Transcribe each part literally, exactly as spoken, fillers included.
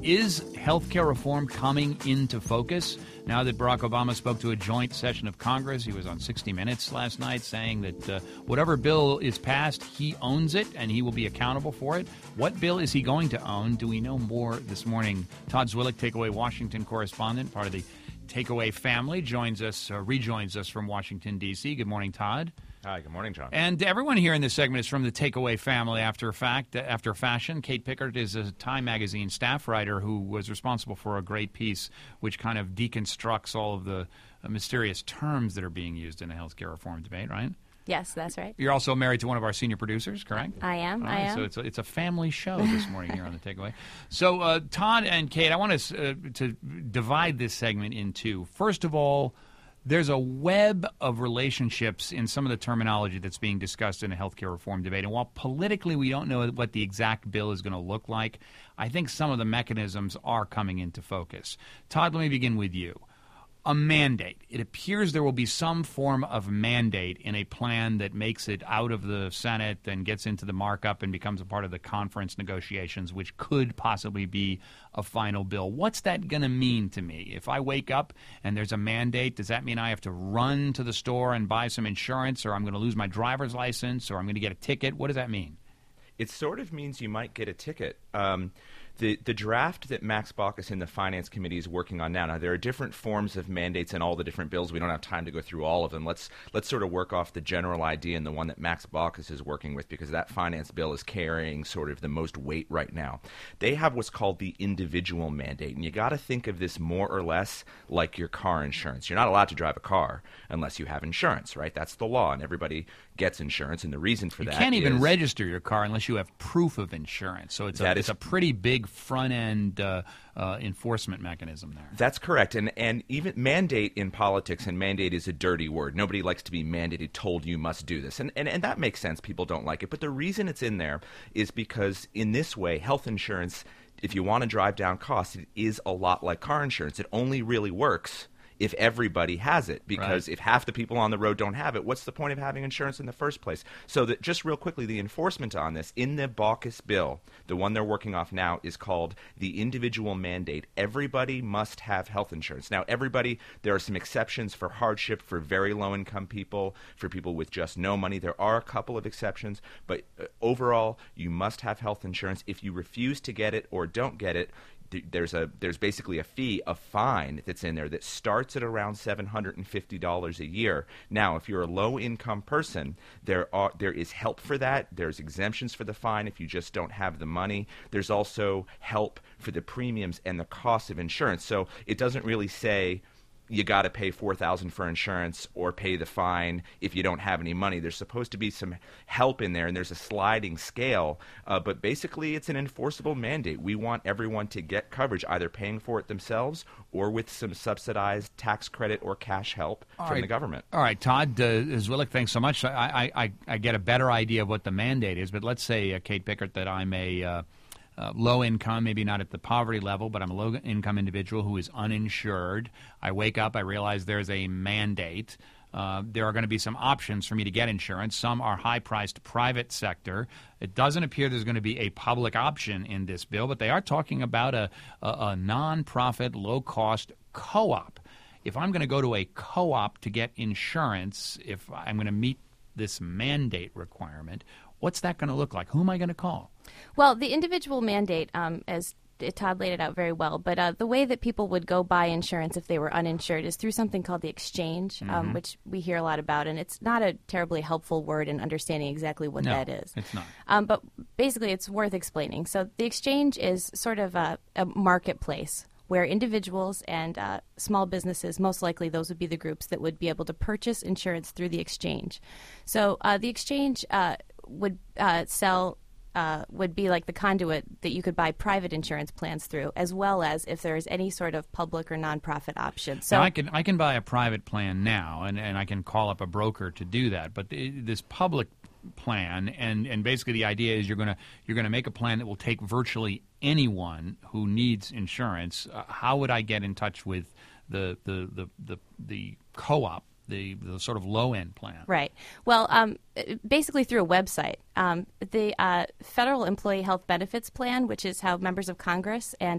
Is healthcare reform coming into focus now that Barack Obama spoke to a joint session of Congress? He was on sixty minutes last night saying that uh, whatever bill is passed, he owns it and he will be accountable for it. What bill is he going to own? Do we know more this morning? Todd Zwillich, Takeaway Washington correspondent, part of the Takeaway family, joins us, uh, rejoins us from Washington, D C. Good morning, Todd. Hi, good morning, John. And everyone here in this segment is from the Takeaway family after fact, after fashion. Kate Pickert is a Time magazine staff writer who was responsible for a great piece which kind of deconstructs all of the uh, mysterious terms that are being used in the healthcare reform debate, right? Yes, that's right. You're also married to one of our senior producers, correct? I am, All I right, am. So it's a, it's a family show this morning here on the Takeaway. So uh, Todd and Kate, I want us uh, to divide this segment in two. First of all, there's a web of relationships in some of the terminology that's being discussed in a healthcare reform debate. And while politically we don't know what the exact bill is going to look like, I think some of the mechanisms are coming into focus. Todd, let me begin with you. A mandate. It appears there will be some form of mandate in a plan that makes it out of the Senate and gets into the markup and becomes a part of the conference negotiations, which could possibly be a final bill. What's that going to mean to me? If I wake up and there's a mandate, does that mean I have to run to the store and buy some insurance, or I'm going to lose my driver's license, or I'm going to get a ticket? What does that mean? It sort of means you might get a ticket. Um, the the draft that Max Baucus in the Finance Committee is working on now. Now there are different forms of mandates in all the different bills. We don't have time to go through all of them. Let's let's sort of work off the general idea and the one that Max Baucus is working with, because that finance bill is carrying sort of the most weight right now. They have what's called the individual mandate, and you got to think of this more or less like your car insurance. You're not allowed to drive a car unless you have insurance, right? That's the law, and everybody gets insurance, and the reason for you that You can't even is, register your car unless you have proof of insurance. So it's a, is, it's a pretty big front-end uh, uh, enforcement mechanism there. That's correct. And and even mandate in politics, and mandate is a dirty word. Nobody likes to be mandated, told you must do this. And, and, and that makes sense. People don't like it. But the reason it's in there is because in this way, health insurance, if you want to drive down costs, it is a lot like car insurance. It only really works if everybody has it, because right. if half the people on the road don't have it, what's the point of having insurance in the first place? So that just real quickly, the enforcement on this in the Baucus bill, the one they're working off now, is called the individual mandate. Everybody must have health insurance. Now, everybody, there are some exceptions for hardship, for very low-income people, for people with just no money. There are a couple of exceptions, but uh, overall, you must have health insurance. If you refuse to get it or don't get it, There's a there's basically a fee, a fine that's in there that starts at around seven hundred fifty dollars a year. Now, if you're a low-income person, there are there is help for that. There's exemptions for the fine if you just don't have the money. There's also help for the premiums and the cost of insurance. So it doesn't really say you got to pay four thousand dollars for insurance or pay the fine if you don't have any money. There's supposed to be some help in there, and there's a sliding scale. Uh, but basically, it's an enforceable mandate. We want everyone to get coverage, either paying for it themselves or with some subsidized tax credit or cash help All from right. the government. All right, Todd uh, Zwillich, thanks so much. I, I, I get a better idea of what the mandate is, but let's say, uh, Kate Pickert, that I'm a uh, Uh, low income, maybe not at the poverty level, but I'm a low income individual who is uninsured. I wake up, I realize there's a mandate. Uh, there are going to be some options for me to get insurance. Some are high-priced private sector. It doesn't appear there's going to be a public option in this bill, but they are talking about a, a, a non-profit, low-cost co-op. If I'm going to go to a co-op to get insurance, if I'm going to meet this mandate requirement, what's that going to look like? Who am I going to call? Well, the individual mandate, um, as Todd laid it out very well, but uh, the way that people would go buy insurance if they were uninsured is through something called the exchange, um, Mm-hmm. which we hear a lot about, and it's not a terribly helpful word in understanding exactly what No, that is. it's not. Um, but basically, it's worth explaining. So the exchange is sort of a, a marketplace where individuals and uh, small businesses, most likely those would be the groups that would be able to purchase insurance through the exchange. So uh, the exchange uh, would uh, sell Uh, would be like the conduit that you could buy private insurance plans through, as well as if there is any sort of public or nonprofit option. So now I can I can buy a private plan now, and, and I can call up a broker to do that. But the, this public plan, and, and basically the idea is you're gonna you're gonna make a plan that will take virtually anyone who needs insurance. Uh, how would I get in touch with the the the the, the co-op? The, the sort of low-end plan. Right. Well, um, basically through a website. Um, the uh, Federal Employee Health Benefits Plan, which is how members of Congress and uh,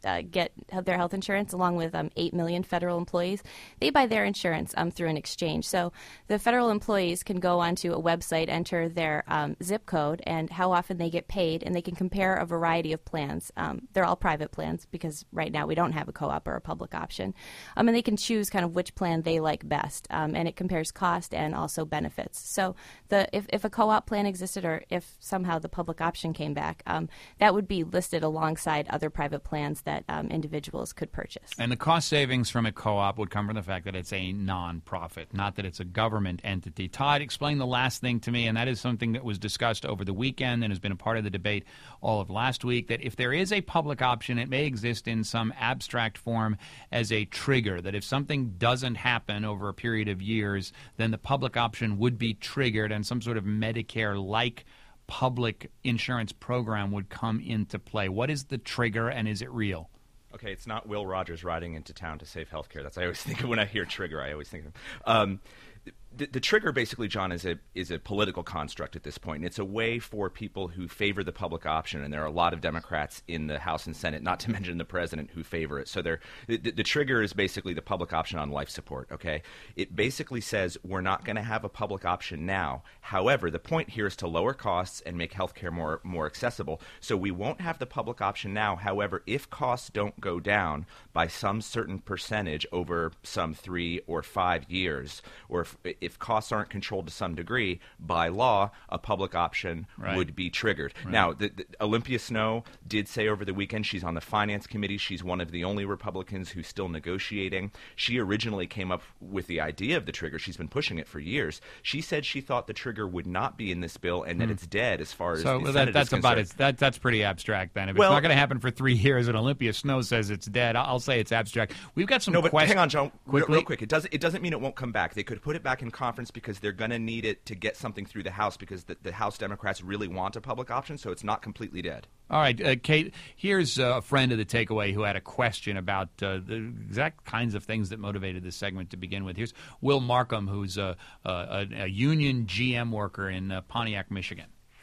uh, get their health insurance, along with um, eight million federal employees. They buy their insurance um, through an exchange. So the federal employees can go onto a website, enter their um, zip code and how often they get paid, and they can compare a variety of plans. Um, they're all private plans because right now we don't have a co-op or a public option. Um, and they can choose kind of which plan they like best, um, and it compares cost and also benefits. So the if, if a co-op plan existed, or if somehow the public option came back, um, that would be listed alongside other private plans that um, individuals could purchase. And the cost savings from a co-op would come from the fact that it's a non-profit, not that it's a government entity. Todd, explain the last thing to me, and that is something that was discussed over the weekend and has been a part of the debate all of last week, that if there is a public option, it may exist in some abstract form as a trigger, that if something doesn't happen over a period of years, then the public option would be triggered and some sort of Medicare-like public insurance program would come into play. What is the trigger, and is it real? Okay, it's not Will Rogers riding into town to save healthcare. That's what I always think of when I hear trigger. I always think of him. Um, the, the trigger, basically, John, is a is a political construct at this point. And it's a way for people who favor the public option, and there are a lot of Democrats in the House and Senate, not to mention the president, who favor it. So they're, the, the trigger is basically the public option on life support. Okay, it basically says we're not going to have a public option now. However, the point here is to lower costs and make healthcare more more accessible. So we won't have the public option now. However, if costs don't go down by some certain percentage over some three or five years, or if, if costs aren't controlled to some degree, by law, a public option right. would be triggered. Right. Now, the, the, Olympia Snowe did say over the weekend, she's on the Finance Committee. She's one of the only Republicans who's still negotiating. She originally came up with the idea of the trigger. She's been pushing it for years. She said she thought the trigger would not be in this bill and that hmm. it's dead as far as so the well, Senate that, that's is about concerned. it. That, that's pretty abstract then. If well, it's not going to happen for three years and Olympia Snowe says it's dead, I'll say it's abstract. We've got some no, but questions. hang on, John. Quickly. Real, real quick. It doesn't, it doesn't mean it won't come back. They could put it back in conference because they're going to need it to get something through the House because the, the House Democrats really want a public option, so it's not completely dead. All right, uh, Kate, here's uh, a friend of the Takeaway who had a question about uh, the exact kinds of things that motivated this segment to begin with. Here's Will Markham, who's a, a, a union G M worker in uh, Pontiac, Michigan.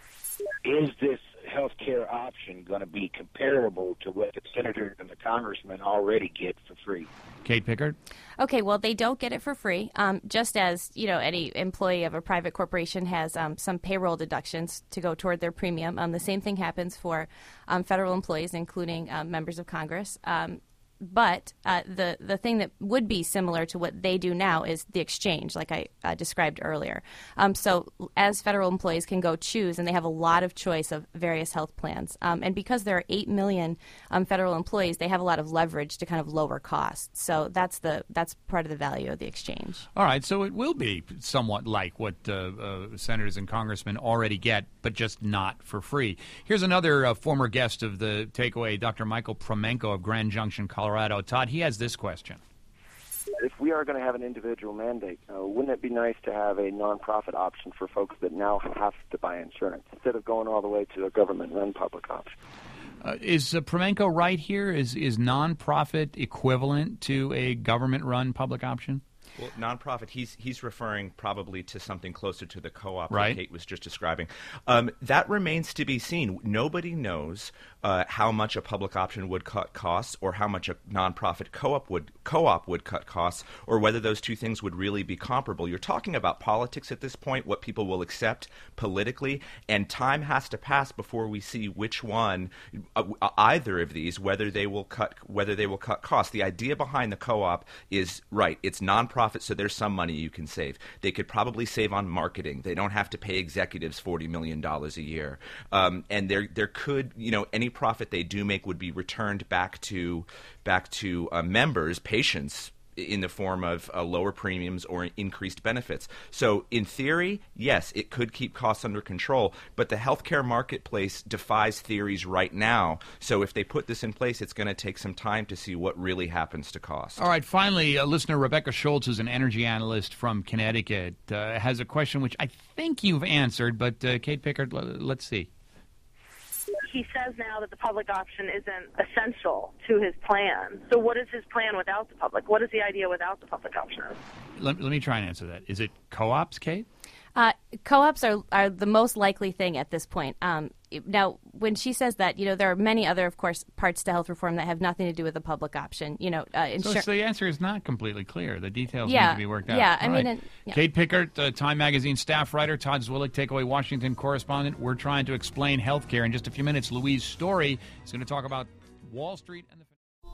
Is this health care option going to be comparable to what the senators and the congressmen already get for free? Kate Pickard? Okay, well, they don't get it for free. Um, just as, you know, any employee of a private corporation has um, some payroll deductions to go toward their premium. Um, the same thing happens for um, federal employees, including um, members of Congress. Um, But uh, the the thing that would be similar to what they do now is the exchange, like I uh, described earlier. Um, so as federal employees can go choose, and they have a lot of choice of various health plans. Um, and because there are eight million um, federal employees, they have a lot of leverage to kind of lower costs. So that's the that's part of the value of the exchange. All right, so it will be somewhat like what uh, uh, senators and congressmen already get, but just not for free. Here's another uh, former guest of the Takeaway, Doctor Michael Promenko of Grand Junction, Colorado. Todd, he has this question. If we are going to have an individual mandate, uh, wouldn't it be nice to have a nonprofit option for folks that now have to buy insurance instead of going all the way to a government-run public option? Uh, is uh, Promenko right here? Is is nonprofit equivalent to a government-run public option? Well, nonprofit, he's he's referring probably to something closer to the co-op right. that Kate was just describing. Um, that remains to be seen. Nobody knows uh, how much a public option would cut costs, or how much a nonprofit co-op would co-op would cut costs, or whether those two things would really be comparable. You're talking about politics at this point, what people will accept politically, and time has to pass before we see which one, uh, either of these, whether they will cut whether they will cut costs. The idea behind the co-op is right. It's nonprofit. So there's some money you can save. They could probably save on marketing. They don't have to pay executives forty million dollars a year. Um, and there there could, you know, any profit they do make would be returned back to back to uh, members, patients, in the form of uh, lower premiums or increased benefits. So in theory, yes, it could keep costs under control, but the healthcare marketplace defies theories right now. So if they put this in place, it's going to take some time to see what really happens to cost. All right, finally, uh, listener Rebecca Schultz, who's an energy analyst from Connecticut, uh, has a question which I think you've answered, but uh, Kate Pickard, l- let's see. He says now that the public option isn't essential to his plan. So what is his plan without the public? What is the idea without the public option? Let, let me try and answer that. Is it co-ops, Kate? Uh, co-ops are, are the most likely thing at this point. Um, now, when she says that, you know, there are many other, of course, parts to health reform that have nothing to do with the public option. You know, uh, so, insur- so the answer is not completely clear. The details yeah, need to be worked out. Yeah, I All mean, right. and, yeah. Kate Pickert, uh, Time Magazine staff writer, Todd Zwillich, Takeaway Washington correspondent. We're trying to explain healthcare in just a few minutes. Louise Story is going to talk about Wall Street and the.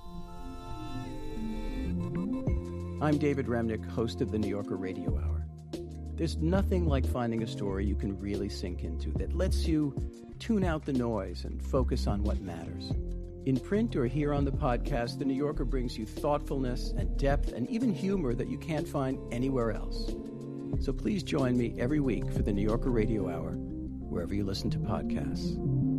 I'm David Remnick, host of the New Yorker Radio Hour. There's nothing like finding a story you can really sink into that lets you tune out the noise and focus on what matters. In print or here on the podcast, The New Yorker brings you thoughtfulness and depth and even humor that you can't find anywhere else. So please join me every week for the New Yorker Radio Hour, wherever you listen to podcasts.